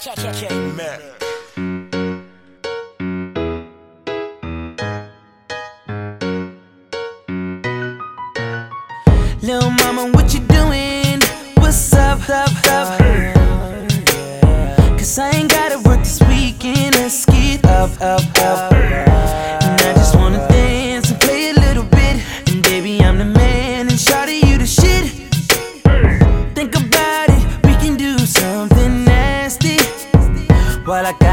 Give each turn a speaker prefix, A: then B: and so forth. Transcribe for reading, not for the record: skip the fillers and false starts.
A: K-Mac.
B: Lil' mama, what you doing? What's up? Cause I ain't gotta work this weekend. Let's get up. And I just wanna dance and play a little bit. And baby, I'm the man, and shawty, you the shit. Think about it, we can do something nasty while I